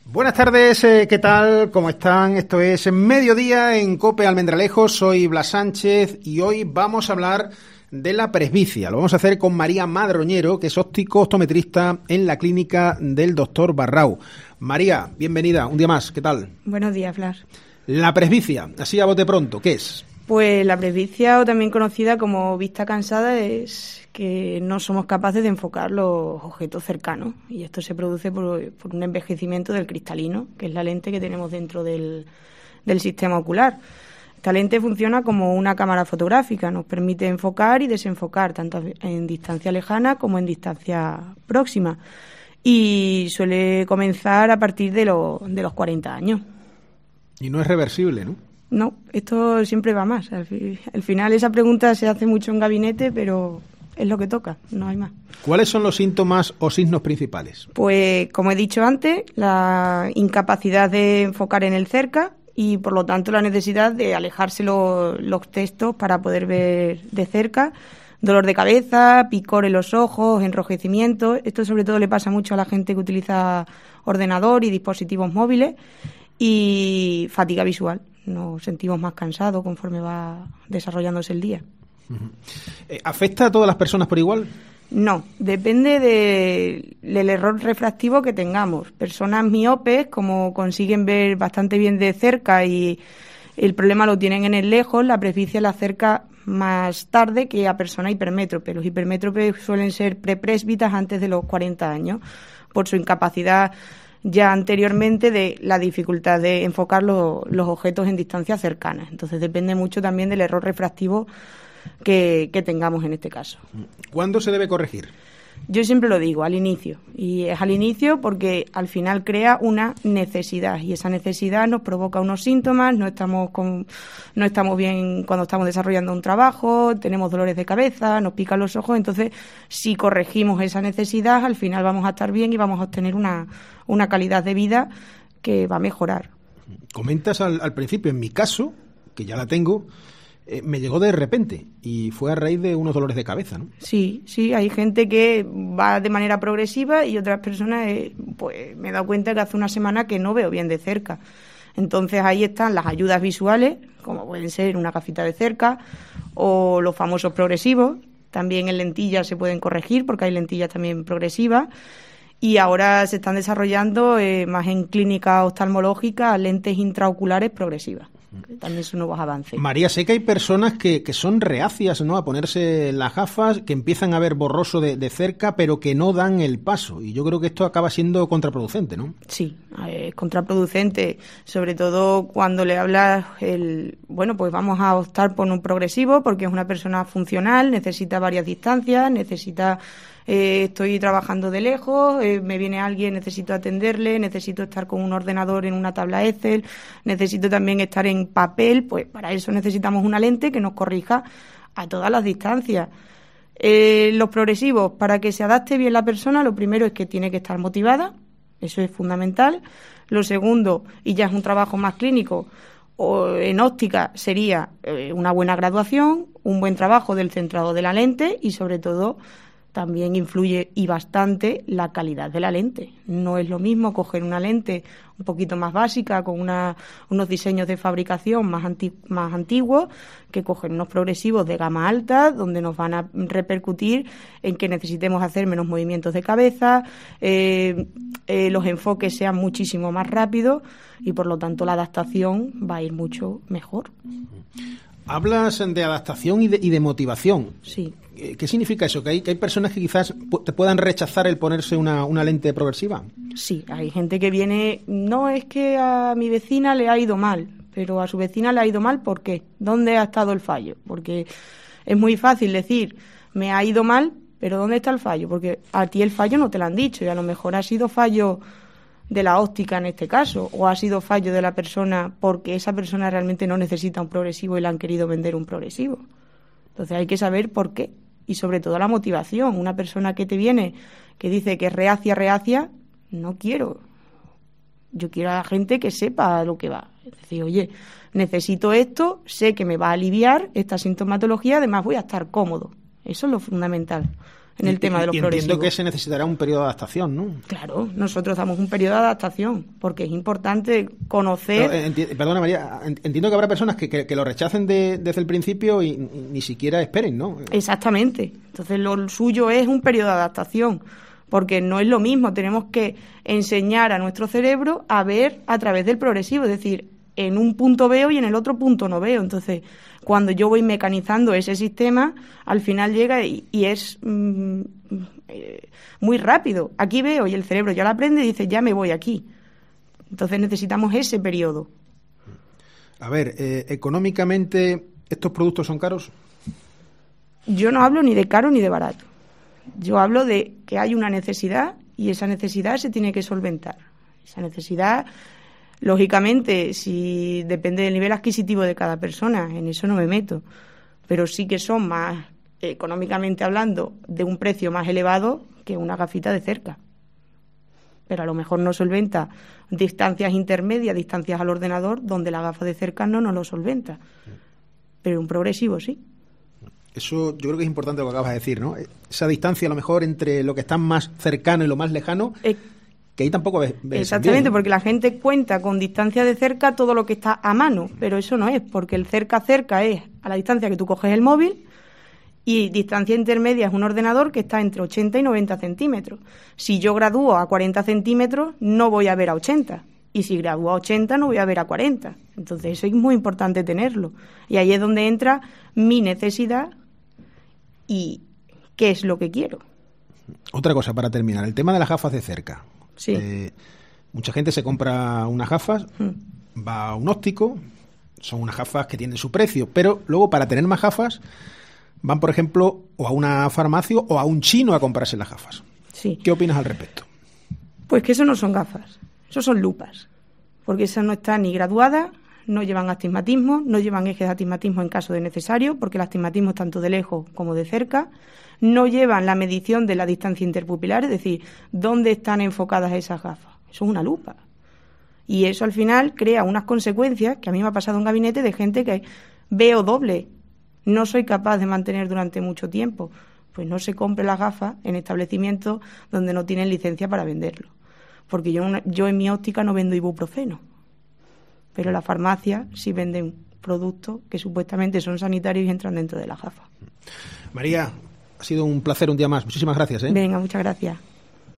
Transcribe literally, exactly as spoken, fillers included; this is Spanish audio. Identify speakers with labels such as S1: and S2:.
S1: Buenas tardes, eh, ¿qué tal? ¿Cómo están? Esto es Mediodía en COPE Almendralejo, soy Blas Sánchez y hoy vamos a hablar de la presbicia. Lo vamos a hacer con María Madroñero, que es óptico optometrista en la clínica del doctor Barrau. María, bienvenida, un día más, ¿qué tal?
S2: Buenos días, Blas.
S1: La presbicia, así a bote pronto, ¿qué es?
S2: Pues la presbicia, o también conocida como vista cansada, es que no somos capaces de enfocar los objetos cercanos, y esto se produce por, por un envejecimiento del cristalino, que es la lente que tenemos dentro del, del sistema ocular. Esta lente funciona como una cámara fotográfica, nos permite enfocar y desenfocar tanto en distancia lejana como en distancia próxima, y suele comenzar a partir de, lo, de los cuarenta años.
S1: Y no es reversible, ¿no?
S2: No, esto siempre va más. Al, fi- al final esa pregunta se hace mucho en gabinete, pero es lo que toca, no hay más.
S1: ¿Cuáles son los síntomas o signos principales?
S2: Pues, como he dicho antes, la incapacidad de enfocar en el cerca y, por lo tanto, la necesidad de alejarse lo- los textos para poder ver de cerca. Dolor de cabeza, picor en los ojos, enrojecimiento. Esto sobre todo le pasa mucho a la gente que utiliza ordenador y dispositivos móviles. Y fatiga visual. Nos sentimos más cansados conforme va desarrollándose el día.
S1: Uh-huh. Eh, ¿Afecta a todas las personas por igual?
S2: No, depende de, del error refractivo que tengamos. Personas miopes, como consiguen ver bastante bien de cerca y el problema lo tienen en el lejos, la presbicia la acerca más tarde que a personas hipermétropes. Los hipermétropes suelen ser prepresbitas antes de los cuarenta años, por su incapacidad ya anteriormente de la dificultad de enfocar lo, los objetos en distancias cercanas. Entonces depende mucho también del error refractivo que, que tengamos en este caso.
S1: ¿Cuándo se debe corregir?
S2: Yo siempre lo digo, al inicio. Y es al inicio porque al final crea una necesidad y esa necesidad nos provoca unos síntomas, no estamos con, no estamos bien cuando estamos desarrollando un trabajo, tenemos dolores de cabeza, nos pican los ojos. Entonces, si corregimos esa necesidad, al final vamos a estar bien y vamos a obtener una, una calidad de vida que va a mejorar.
S1: Comentas al, al principio, en mi caso, que ya la tengo, eh, me llegó de repente y fue a raíz de unos dolores de cabeza, ¿no?
S2: Sí, sí, hay gente que va de manera progresiva y otras personas, eh, pues me he dado cuenta que hace una semana que no veo bien de cerca. Entonces ahí están las ayudas visuales, como pueden ser una gafita de cerca o los famosos progresivos. También en lentillas se pueden corregir porque hay lentillas también progresivas. Y ahora se están desarrollando eh, más en clínica oftalmológica lentes intraoculares progresivas. También son nuevos avances.
S1: María, sé que hay personas que, que son reacias, ¿no?, a ponerse las gafas, que empiezan a ver borroso de, de cerca, pero que no dan el paso. Y yo creo que esto acaba siendo contraproducente, ¿no?
S2: Sí, es contraproducente, sobre todo cuando le hablas, el, bueno, pues vamos a optar por un progresivo porque es una persona funcional, necesita varias distancias, necesita... Eh, estoy trabajando de lejos, eh, me viene alguien, necesito atenderle, necesito estar con un ordenador en una tabla Excel, necesito también estar en papel, pues para eso necesitamos una lente que nos corrija a todas las distancias. Eh, los progresivos, para que se adapte bien la persona, lo primero es que tiene que estar motivada, eso es fundamental. Lo segundo, y ya es un trabajo más clínico, o en óptica, sería eh, una buena graduación, un buen trabajo del centrado de la lente y sobre todo también influye y bastante la calidad de la lente. No es lo mismo coger una lente un poquito más básica, con una, unos diseños de fabricación más, anti, más antiguos, que coger unos progresivos de gama alta, donde nos van a repercutir en que necesitemos hacer menos movimientos de cabeza, eh, eh, los enfoques sean muchísimo más rápidos y, por lo tanto, la adaptación va a ir mucho mejor.
S1: Hablas de adaptación y de, y de motivación.
S2: Sí.
S1: ¿Qué significa eso? ¿Que hay, que hay personas que quizás te puedan rechazar el ponerse una, una lente progresiva?
S2: Sí, hay gente que viene, no es que a mi vecina le ha ido mal, pero a su vecina le ha ido mal, ¿por qué? ¿Dónde ha estado el fallo? Porque es muy fácil decir, me ha ido mal, pero ¿dónde está el fallo? Porque a ti el fallo no te lo han dicho y a lo mejor ha sido fallo de la óptica en este caso, o ha sido fallo de la persona porque esa persona realmente no necesita un progresivo y le han querido vender un progresivo. Entonces hay que saber por qué y sobre todo la motivación. Una persona que te viene, que dice que es reacia, reacia, no quiero. Yo quiero a la gente que sepa lo que va. Es decir, oye, necesito esto, sé que me va a aliviar esta sintomatología, además voy a estar cómodo. Eso es lo fundamental. en el y, tema de los
S1: y
S2: progresivos.
S1: Entiendo que se necesitará un periodo de adaptación, ¿no?
S2: Claro, nosotros damos un periodo de adaptación, porque es importante conocer...
S1: Pero, enti perdona, María, entiendo que habrá personas que, que, que lo rechacen de, desde el principio y, y ni siquiera esperen, ¿no?
S2: Exactamente. Entonces, lo suyo es un periodo de adaptación, porque no es lo mismo. Tenemos que enseñar a nuestro cerebro a ver a través del progresivo, es decir, en un punto veo y en el otro punto no veo. Entonces, cuando yo voy mecanizando ese sistema, al final llega y, y es mm, eh, muy rápido. Aquí veo y el cerebro ya lo aprende y dice, ya me voy aquí. Entonces necesitamos ese periodo.
S1: A ver, eh, económicamente, ¿estos productos son caros?
S2: Yo no hablo ni de caro ni de barato. Yo hablo de que hay una necesidad y esa necesidad se tiene que solventar. Esa necesidad... Lógicamente, si depende del nivel adquisitivo de cada persona, en eso no me meto, pero sí que son más, económicamente hablando, de un precio más elevado que una gafita de cerca. Pero a lo mejor no solventa distancias intermedias, distancias al ordenador, donde la gafa de cerca no nos lo solventa. Pero un progresivo sí.
S1: Eso yo creo que es importante lo que acabas de decir, ¿no? Esa distancia a lo mejor entre lo que está más cercano y lo más lejano... Eh, que ahí tampoco ves, ves
S2: Exactamente,
S1: bien, ¿no?
S2: Porque la gente cuenta con distancia de cerca todo lo que está a mano, pero eso no es, porque el cerca-cerca es a la distancia que tú coges el móvil y distancia intermedia es un ordenador que está entre ochenta y noventa centímetros. Si yo gradúo a cuarenta centímetros, no voy a ver a ochenta, y si gradúo a ochenta, no voy a ver a cuarenta. Entonces eso es muy importante tenerlo. Y ahí es donde entra mi necesidad y qué es lo que quiero.
S1: Otra cosa para terminar, el tema de las gafas de cerca.
S2: Sí.
S1: Eh, mucha gente se compra unas gafas, mm. va a un óptico, son unas gafas que tienen su precio, pero luego para tener más gafas van, por ejemplo, o a una farmacia o a un chino a comprarse las gafas.
S2: Sí.
S1: ¿Qué opinas al respecto?
S2: Pues que eso no son gafas, eso son lupas, porque esas no están ni graduadas, no llevan astigmatismo, no llevan ejes de astigmatismo en caso de necesario, porque el astigmatismo es tanto de lejos como de cerca. No llevan la medición de la distancia interpupilar, es decir, dónde están enfocadas esas gafas. Eso es una lupa. Y eso al final crea unas consecuencias que a mí me ha pasado en un gabinete de gente que veo doble, no soy capaz de mantener durante mucho tiempo. Pues no se compre las gafas en establecimientos donde no tienen licencia para venderlo. Porque yo, yo en mi óptica no vendo ibuprofeno, pero la farmacia sí venden productos que supuestamente son sanitarios y entran dentro de la gafa.
S1: María, ha sido un placer un día más. Muchísimas gracias, ¿eh?
S2: Venga, muchas gracias.